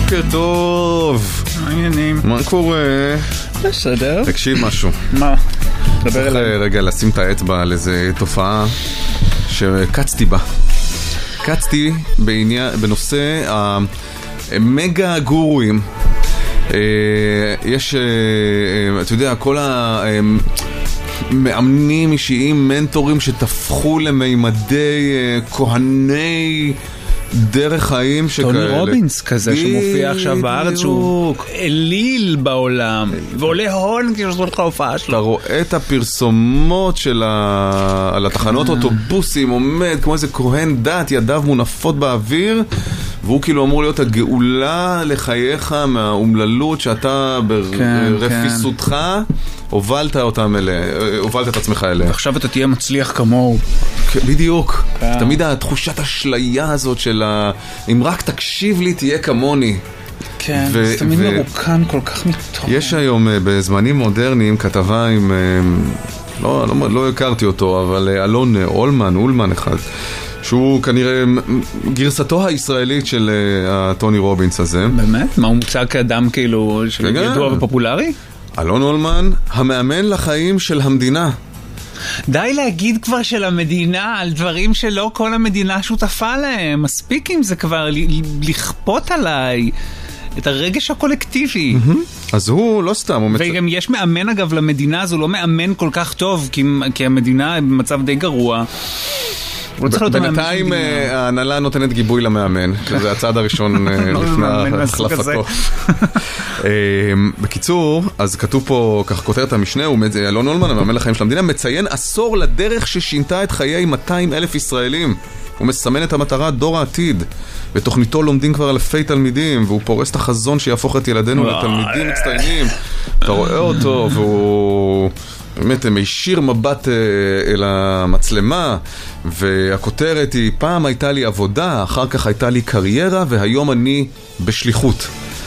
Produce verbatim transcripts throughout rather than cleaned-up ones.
בוקר טוב. מה העניינים? מה קורה? בסדר. תקשיב משהו. מה? צריך רגע לשים את האצבע על איזה תופעה שקצתי בה. קצתי בעניין, בנושא המגה גורואים. יש, אתה יודע, כל המאמנים אישיים, מנטורים שתפכו למימדי כהני דרך חיים שכאלה. טוני רובינס כזה שמופיע עכשיו בארץ, שהוא אליל בעולם ועולה הון כאילו זאת לך הופעה שלו. אתה רואה את הפרסומות של ה... על התחנות אוטובוסים, עומד כמו איזה כהן דת, ידיו מונפות באוויר, והוא כאילו אמור להיות הגאולה לחייך מהאומללות שאתה ברפיסותך הובלת אותם אליה, הובלת את עצמך אליה. עכשיו אתה תהיה מצליח כמוהו. בדיוק. תמיד התחושת השלייה הזאת של אם רק תקשיב לי תהיה כמוני. כן, זה תמיד מרוקן כל כך מתוך. יש היום בזמנים מודרניים כתבה עם, לא הכרתי אותו, אבל אלון אולמן, אולמן אחד, שהוא כנראה גרסתו הישראלית של הטוני רובינס הזה. באמת? מה הוא מוצג כאדם כאילו ידוע ופופולרי? אלון אולמן, המאמן לחיים של המדינה. די להגיד כבר של המדינה על דברים שלא כל המדינה שותפה להם. מספיק עם זה כבר לכפות עליי את הרגש הקולקטיבי. אז הוא לא סתם. וגם יש מאמן אגב למדינה, אז הוא לא מאמן כל כך טוב, כי המדינה במצב די גרוע. בינתיים ההנהלה נותנת גיבוי למאמן, שזה הצעד הראשון לפני החלפתו. בקיצור, אז כתוב פה, כך כותרת המשנה, אלון אולמן, המאמן לחיים של המדינה, מציין עשור לדרך ששינתה את חיי מאתיים אלף ישראלים. הוא מסמן את המטרה דור העתיד. בתוכניתו לומדים כבר אלפי תלמידים, והוא פורס את החזון שיהפוך את ילדינו לתלמידים מצטיינים. אתה רואה אותו, והוא באמת מישיר מבט אל המצלמה, והכותרת היא, פעם הייתה לי עבודה, אחר כך הייתה לי קריירה, והיום אני בשליחות.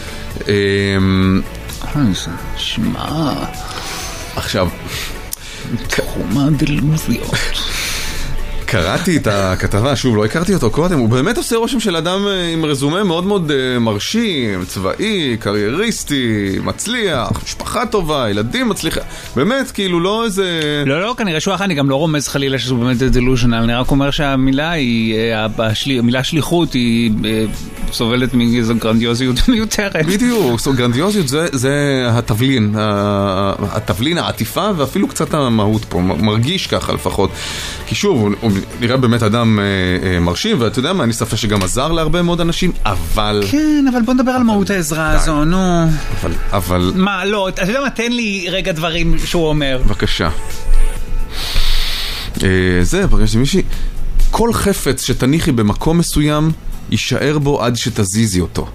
שמע, עכשיו, תחומה דלמוביות. קראתי את הכתבה, שוב, לא הכרתי אותו קודם, הוא באמת עושה רושם של אדם עם רזומה מאוד מאוד מרשים, צבאי, קרייריסטי, מצליח, משפחה טובה, ילדים מצליחה, באמת, כאילו לא איזה... לא, לא, כנראה שהוא אחר, אני גם לא רומז חלילה שזו באמת דלוז'נל, אני רק אומר שהמילה היא, המילה שליחות היא סובלת מאיזו גרנדיוזיות מיותרת. בדיוק, גרנדיוזיות זה התבלין, התבלין, העטיפה, ואפילו קצת המהות פה, מרגיש ככה לפחות, כי שוב, הוא נראה באמת אדם אה, אה, מרשים, ואתה יודע מה, אני ספק שגם עזר להרבה מאוד אנשים, אבל... כן, אבל בוא נדבר אבל... על מהות העזרה די. הזו, נו. אבל, אבל... מה, לא, אתה יודע מה, תן לי רגע דברים שהוא אומר. בבקשה. אה, זה, פגשתי מישהי, כל חפץ שתניחי במקום מסוים, יישאר בו עד שתזיזי אותו.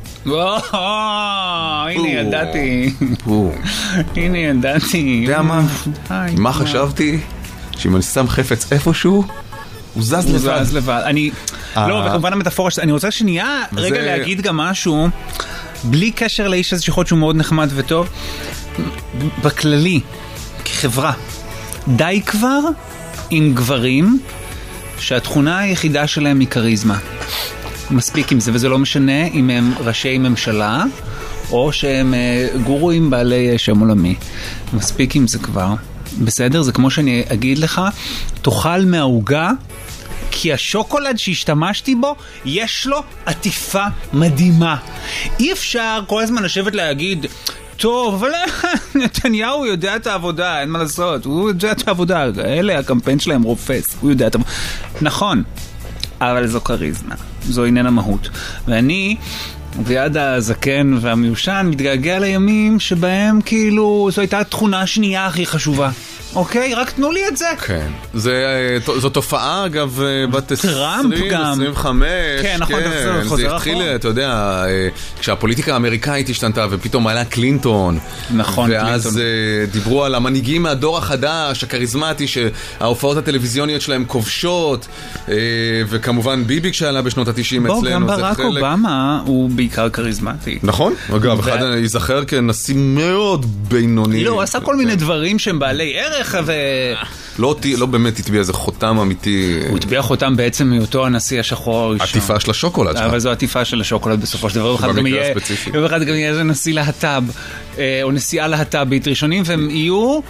הנה ידעתי. הנה ידעתי. אתה יודע מה? מה חשבתי? שאם אני שם חפץ איפשהו, הוא זז לבד. הוא זז לבד. אני, לא, וכמובן המטאפורה, אני רוצה שנייה רגע להגיד גם משהו, בלי קשר לאיש הזה שיכול שהוא מאוד נחמד וטוב, בכללי, כחברה, די כבר עם גברים שהתכונה היחידה שלהם היא קריזמה. מספיק עם זה, וזה לא משנה אם הם ראשי ממשלה, או שהם גורואים בעלי שם עולמי. מספיק עם זה כבר. בסדר? זה כמו שאני אגיד לך, תאכל מהעוגה, כי השוקולד שהשתמשתי בו, יש לו עטיפה מדהימה. אי אפשר כל הזמן לשבת להגיד, טוב, אבל נתניהו יודע את העבודה, אין מה לעשות, הוא יודע את העבודה, אלה הקמפיין שלהם רופס, הוא יודע את העבודה. נכון, אבל זו קריזמה, זו איננה מהות. ואני... ויד הזקן והמיושן מתגעגע לימים שבהם כאילו זו הייתה התכונה השנייה הכי חשובה. אוקיי? רק תנו לי את זה. כן. זו תופעה, אגב, בת עשרים, עשרים וחמש. כן, נכון, זה חוזר אחורה. זה התחיל, אתה יודע, כשהפוליטיקה האמריקאית השתנתה, ופתאום עלה קלינטון. נכון, קלינטון. ואז דיברו על המנהיגים מהדור החדש, הכריזמטי, שההופעות הטלוויזיוניות שלהם כובשות, וכמובן ביבי כשעלה בשנות ה-תשעים אצלנו. בוא, גם ברק אובמה הוא בעיקר כריזמטי. נכון. אגב, אחד ייזכר כנשיא מאוד בינוני. לא, עשה כל מיני דברים שהם בעלי ערך, דרך ו... לא, לא באמת הטביע איזה חותם אמיתי. הוא הטביע חותם בעצם מאותו הנשיא השחור הראשון. עטיפה של השוקולד. אבל זו עטיפה של השוקולד בסופו של דבר. יום אחד גם יהיה איזה נשיא להט"ב, או נשיאה להט"בית ראשונים, והם יהיו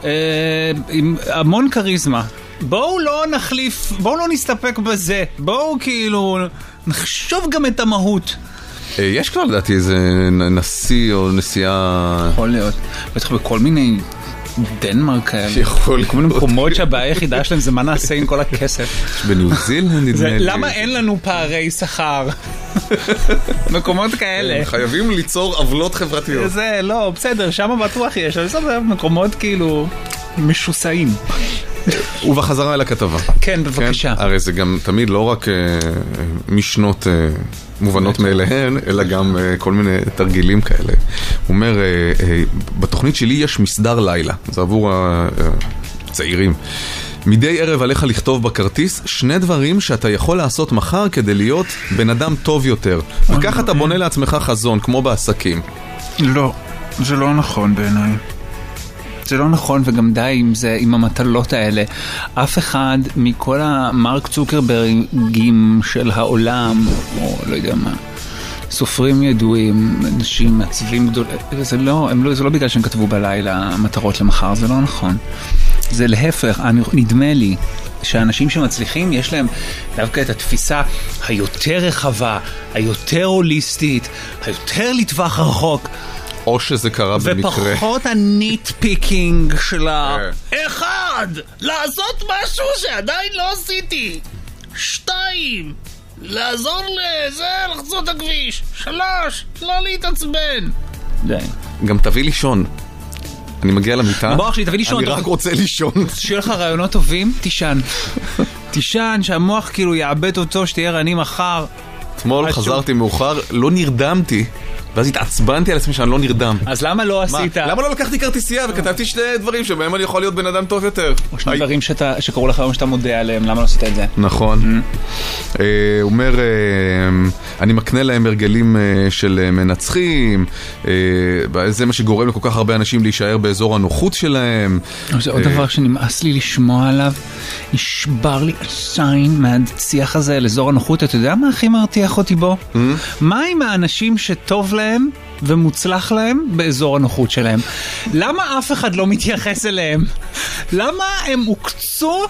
עם המון קריזמה. בואו לא נחליף, בואו לא נסתפק בזה. בואו כאילו נחשוב גם את המהות. יש כבר לדעתי איזה נשיא או נשיאה... יכול להיות. בטח בכל מיני... דנמרק כאלה. יכול. כל מיני מקומות שהבעיה היחידה שלהם זה מה נעשה עם כל הכסף. בניו זילנד נדמה לי. למה אין לנו פערי שכר? מקומות כאלה. חייבים ליצור עוולות חברתיות. זה לא, בסדר, שם בטוח יש. אבל זה מקומות כאילו משוסעים. ובחזרה אל הכתבה. כן, בבקשה. הרי זה גם תמיד לא רק משנות מובנות מאליהן, אלא גם כל מיני תרגילים כאלה. הוא אומר, בתוכנית שלי יש מסדר לילה, זה עבור הצעירים. מדי ערב עליך לכתוב בכרטיס שני דברים שאתה יכול לעשות מחר כדי להיות בן אדם טוב יותר. וכך אתה בונה לעצמך חזון, כמו בעסקים. לא, זה לא נכון בעיניי. זה לא נכון, וגם די עם זה, עם המטלות האלה. אף אחד מכל המרק צוקרברגים של העולם, או לא יודע מה, סופרים ידועים, אנשים מעצבים גדולים, זה לא, הם לא, זה לא בגלל שהם כתבו בלילה מטרות למחר, זה לא נכון. זה להפך, נדמה לי שהאנשים שמצליחים, יש להם דווקא את התפיסה היותר רחבה, היותר הוליסטית, היותר לטווח רחוק, או שזה קרה במקרה. ופחות הניט-פיקינג של ה... אחד! לעשות משהו שעדיין לא עשיתי! שתיים! לעזור לזה, לחצות הכביש! שלוש! לא להתעצבן! די. גם תביא לישון. אני מגיע למיטה. בוא אחי, תביא לישון. אני רק רוצה לישון. שיהיה לך רעיונות טובים, תישן. תישן, שהמוח כאילו יעבד אותו, שתהיה רעני מחר. אתמול חזרתי מאוחר, לא נרדמתי. ואז התעצבנתי על עצמי שאני לא נרדם. אז למה לא עשית? למה לא לקחתי כרטיסייה וכתבתי שני דברים שבהם אני יכול להיות בן אדם טוב יותר? או שני דברים שקראו לך היום שאתה מודע עליהם, למה לא עשית את זה? נכון. הוא אומר, אני מקנה להם הרגלים של מנצחים, זה מה שגורם לכל כך הרבה אנשים להישאר באזור הנוחות שלהם. זה עוד דבר שנמאס לי לשמוע עליו, נשבר לי השיין מהשיח הזה לאזור הנוחות. אתה יודע מה הכי מרתיח אותי בו? מה עם האנשים שטוב להם ומוצלח להם באזור הנוחות שלהם? למה אף אחד לא מתייחס אליהם? למה הם הוקצו?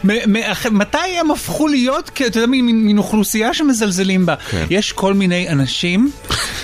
מתי הם הפכו להיות, אתה יודע, מין אוכלוסייה שמזלזלים בה? יש כל מיני אנשים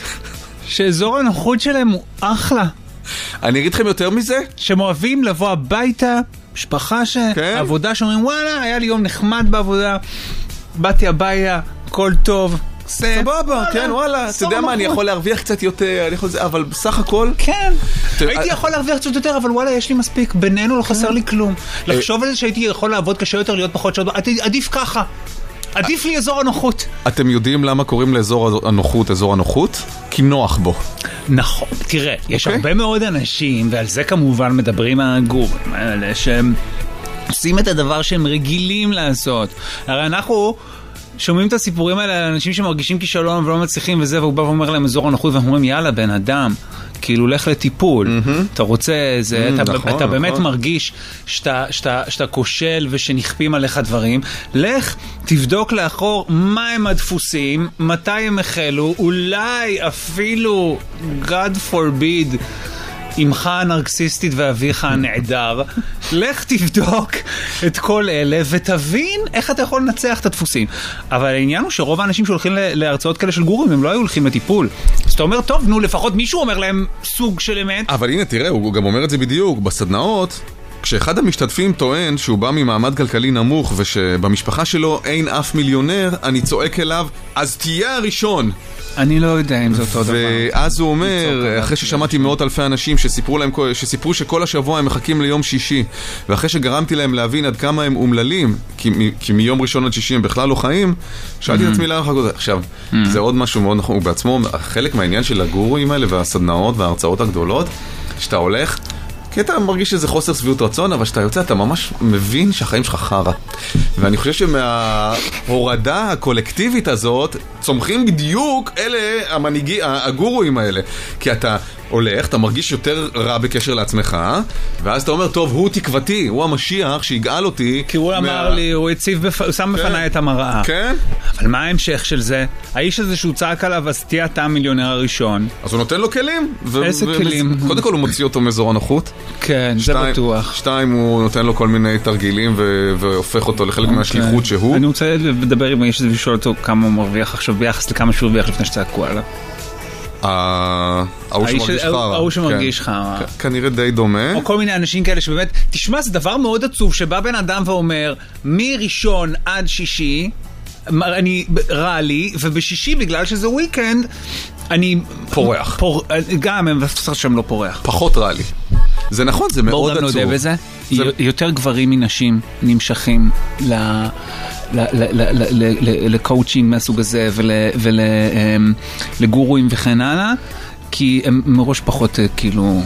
שאזור הנוחות שלהם הוא אחלה. אני אגיד לכם יותר מזה? שהם אוהבים לבוא הביתה, משפחה שעבודה שאומרים, וואלה, היה לי יום נחמד בעבודה, באתי הביתה, הכל טוב, סבבה, כן, וואלה, אתה יודע מה, אני יכול להרוויח קצת יותר, אבל בסך הכל... כן, הייתי יכול להרוויח קצת יותר, אבל וואלה, יש לי מספיק, בינינו לא חסר לי כלום. לחשוב על זה שהייתי יכול לעבוד קשה יותר, להיות פחות שעות, עדיף ככה. עדיף לי אזור הנוחות. אתם יודעים למה קוראים לאזור הנוחות אזור הנוחות? כי נוח בו. נכון, תראה, יש הרבה מאוד אנשים, ועל זה כמובן מדברים הגורים האלה, שהם עושים את הדבר שהם רגילים לעשות. הרי אנחנו שומעים את הסיפורים האלה על אנשים שמרגישים כישלון ולא מצליחים וזה, והוא בא ואומר להם אזור הנוחות, ואנחנו אומרים, יאללה, בן אדם, כאילו, לך לטיפול. אתה רוצה, אתה באמת מרגיש שאתה כושל ושנכפים עליך דברים. לך, תבדוק לאחור מה הם הדפוסים, מתי הם החלו, אולי אפילו, God forbid, אמך הנרקסיסטית ואביך הנעדר. לך תבדוק את כל אלה ותבין איך אתה יכול לנצח את הדפוסים. אבל העניין הוא שרוב האנשים שהולכים להרצאות כאלה של גורים, הם לא היו הולכים לטיפול. אז אתה אומר, טוב, נו, לפחות מישהו אומר להם סוג של אמת. אבל הנה, תראה, הוא גם אומר את זה בדיוק. בסדנאות, כשאחד המשתתפים טוען שהוא בא ממעמד כלכלי נמוך ושבמשפחה שלו אין אף מיליונר, אני צועק אליו, אז תהיה הראשון. אני לא יודע אם זה אותו דבר. ואז הוא אומר, אחרי ששמעתי מאות אלפי אנשים שסיפרו להם, שסיפרו שכל השבוע הם מחכים ליום שישי, ואחרי שגרמתי להם להבין עד כמה הם אומללים, כי, כי מיום ראשון עד שישי הם בכלל לא חיים, שאלתי את עצמי לאן לחכות. עכשיו, זה עוד משהו מאוד נכון, הוא בעצמו, חלק מהעניין של הגורואים האלה והסדנאות וההרצאות הגדולות, שאתה הולך, כי אתה מרגיש שזה חוסר סביבות רצון, אבל שאתה יוצא, אתה ממש מבין שהחיים שלך חרה. ואני חושב שמההורדה הקולקטיבית הזאת, צומחים בדיוק אלה המנהיגי, הגורואים האלה. כי אתה הולך, אתה מרגיש יותר רע בקשר לעצמך, ואז אתה אומר, טוב, הוא תקוותי, הוא המשיח שיגאל אותי. כי הוא אמר לי, הוא הציב, הוא שם בפני את המראה. כן. אבל מה ההמשך של זה? האיש הזה שהוא צעק עליו, אז תהיה אתה המיליונר הראשון. אז הוא נותן לו כלים. איזה כלים? קודם כל הוא מוציא אותו מאזור הנוחות. כן, זה בטוח. שתיים, הוא נותן לו כל מיני תרגילים והופך אותו לחלק מהשליחות שהוא. אני רוצה לדבר עם האיש הזה ולשאול אותו כמה הוא מרוויח עכשיו ביחס לכמה שהוא הרוויח לפני שצעקו עליו. ההוא שמרגיש חרא. כנראה די דומה. או כל מיני אנשים כאלה שבאמת, תשמע, זה דבר מאוד עצוב שבא בן אדם ואומר, מראשון עד שישי, אני רע לי, ובשישי בגלל שזה וויקנד, אני פורח. גם הם בסדר שם לא פורח. פחות רע לי. זה נכון, זה מאוד עצוב. בואו גם נודה בזה. יותר גברים מנשים נמשכים ל... לקואוצ'ינג מהסוג הזה ולגורואים וכן הלאה, כי הם מראש פחות כאילו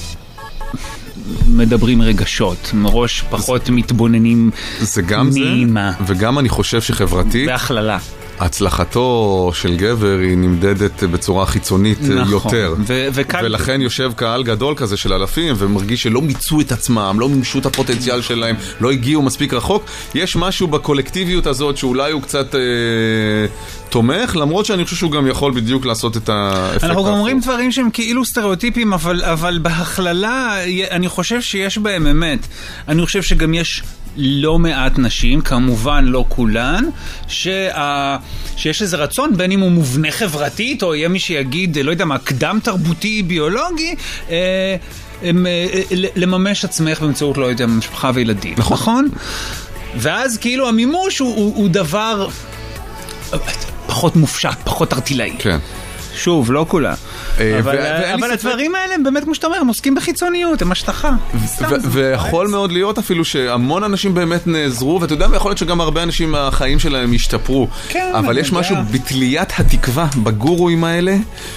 מדברים רגשות, מראש פחות מתבוננים מימה. וגם אני חושב שחברתית בהכללה הצלחתו של גבר היא נמדדת בצורה חיצונית יותר. ולכן יושב קהל גדול כזה של אלפים ומרגיש שלא מיצו את עצמם, לא מימשו את הפוטנציאל שלהם, לא הגיעו מספיק רחוק. יש משהו בקולקטיביות הזאת שאולי הוא קצת תומך, למרות שאני חושב שהוא גם יכול בדיוק לעשות את האפקט. אנחנו גם אומרים דברים שהם כאילו סטריאוטיפים, אבל בהכללה אני חושב שיש בהם אמת. אני חושב שגם יש לא מעט נשים, כמובן לא כולן, שה... שיש איזה רצון, בין אם הוא מובנה חברתית, או יהיה מי שיגיד, לא יודע מה, קדם תרבותי ביולוגי, אה, הם, אה, לממש עצמך באמצעות, לא יודע, משפחה וילדים. נכון. נכון? ואז כאילו המימוש הוא, הוא, הוא דבר פחות מופשט, פחות ארטילאי. כן. שוב, לא כולה. אבל הדברים האלה הם באמת, כמו שאתה אומר, הם עוסקים בחיצוניות, הם השטחה. ויכול מאוד להיות אפילו שהמון אנשים באמת נעזרו, ואתה יודע, ויכול להיות שגם הרבה אנשים החיים שלהם השתפרו. אבל יש משהו בתליית התקווה בגורואים האלה,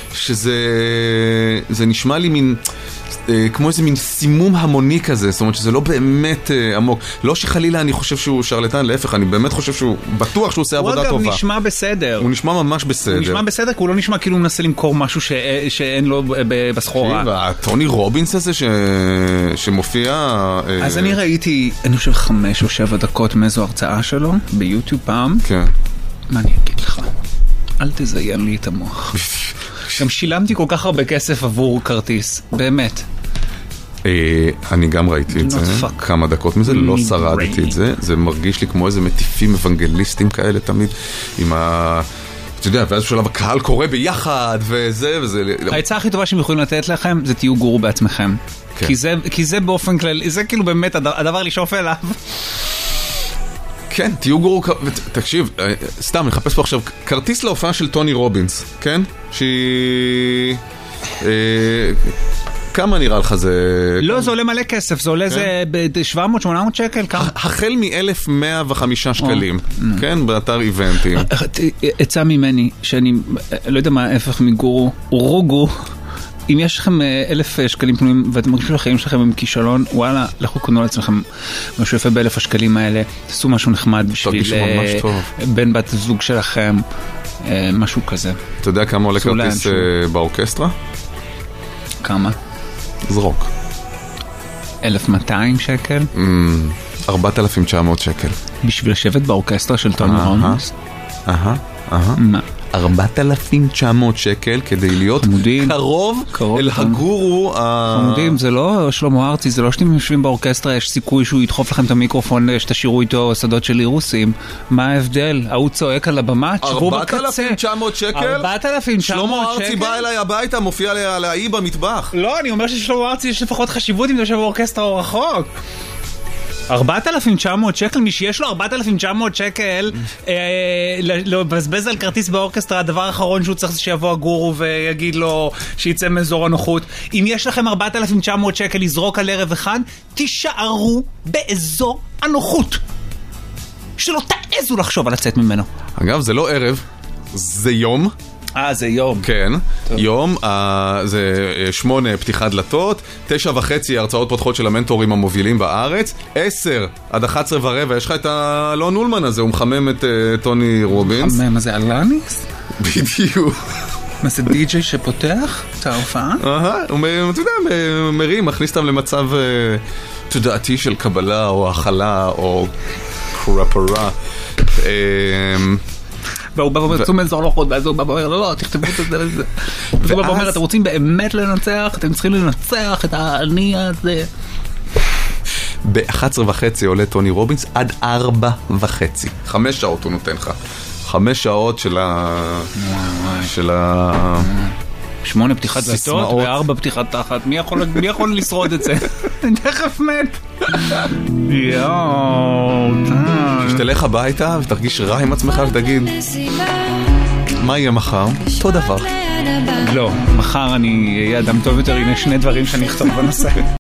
שזה נשמע לי מין... כמו איזה מין סימום המוני כזה, זאת אומרת שזה לא באמת עמוק. לא שחלילה אני חושב שהוא שרלטן, להפך, אני באמת חושב שהוא, בטוח שהוא עושה עבודה טובה. הוא אגב נשמע בסדר. הוא נשמע ממש בסדר. הוא נשמע בסדר, כי הוא לא נשמע כאילו הוא מנסה למכור משהו שאין לו בסחורה. והטוני רובינס הזה שמופיע... אז אני ראיתי, אני חושב חמש או שבע דקות מאיזו הרצאה שלו, ביוטיוב פעם. כן. מה אני אגיד לך? אל תזיין לי את המוח. גם שילמתי כל כך הרבה כסף עבור כרטיס, באמת. אני גם ראיתי את זה, כמה דקות מזה, לא שרדתי את זה, זה מרגיש לי כמו איזה מטיפים אוונגליסטים כאלה תמיד, עם ה... אתה יודע, ואז בשלב הקהל קורא ביחד, וזה וזה... העצה הכי טובה שהם יכולים לתת לכם, זה תהיו גורו בעצמכם. כי זה באופן כללי, זה כאילו באמת הדבר לשאוף אליו. כן, תהיו גורו, תקשיב, סתם, נחפש פה עכשיו, כרטיס להופעה של טוני רובינס, כן? שהיא... כמה נראה לך זה... לא, זה עולה מלא כסף, זה עולה זה ב-שבע מאות שמונה מאות שקל, כמה? החל מ-אלף מאה וחמישה שקלים, כן? באתר איבנטים. עצה ממני, שאני לא יודע מה ההפך מגורו, רוגו, אם יש לכם אלף שקלים פנויים ואתם מרגישים שהחיים שלכם הם כישלון, וואלה, לכו קנו לעצמכם משהו יפה באלף השקלים האלה, תעשו משהו נחמד בשביל בן בת זוג שלכם, משהו כזה. אתה יודע כמה עולה כרטיס באורקסטרה? כמה? זרוק. אלף מאתיים שקל? ארבעת אלפים תשע מאות שקל. בשביל לשבת באורקסטרה של טוני רובינס? אהה, אהה. מה? ארבעת אלפים תשע מאות שקל כדי להיות חמודים, קרוב, קרוב אל הגורו. חמודים, זה לא שלמה ארצי, זה לא שאתם יושבים באורקסטרה, יש סיכוי שהוא ידחוף לכם את המיקרופון שתשירו איתו שדות של אירוסים. מה ההבדל? הוא צועק על הבמה, תשבו בקצה. ארבעת אלפים תשע מאות שקל? ארבעת אלפים תשע מאות שקל? שלמה ארצי בא אליי הביתה, מופיע על האי במטבח. לא, אני אומר ששלמה ארצי יש לפחות חשיבות אם יושב באורקסטרה או רחוק. ארבעת אלפים תשע מאות שקל, מי שיש לו ארבעת אלפים תשע מאות שקל לבזבז על כרטיס באורקסטרה, הדבר האחרון שהוא צריך שיבוא הגורו ויגיד לו שיצא מאזור הנוחות. אם יש לכם ארבעת אלפים תשע מאות שקל לזרוק על ערב אחד, תישארו באזור הנוחות, שלא תעזו לחשוב על לצאת ממנו. אגב, זה לא ערב, זה יום. אה, זה יום. כן, טוב. יום, אה, זה שמונה פתיחת דלתות, תשע וחצי הרצאות פותחות של המנטורים המובילים בארץ, עשר עד אחת עשרה ורבע, יש לך את הלון נולמן הזה, הוא מחמם את uh, טוני רובינס. מחמם, מה זה, אלניס? בדיוק. מה זה די-ג'יי שפותח את ההופעה? אהה, הוא אתה יודע, מרים, מכניס אותם למצב תודעתי של קבלה או הכלה או קרפרה. והוא בא ואומר, צום אזור לוחות, ואז הוא בא ואומר, לא, לא, תכתבו את זה וזה. והוא בא ואומר, אתם רוצים באמת לנצח? אתם צריכים לנצח את העני הזה. ב-אחת עשרה וחצי עולה טוני רובינס עד ארבע וחצי. חמש שעות הוא נותן לך. חמש שעות של ה... של ה... שמונה פתיחת דלתות וארבע פתיחת תחת. מי יכול, מי יכול לשרוד את זה? אני תכף מת. יואו, שתלך הביתה ותרגיש רע עם עצמך ותגיד, מה יהיה מחר? אותו דבר. לא, מחר אני אהיה אדם טוב יותר. הנה שני דברים שאני אכתוב בנושא.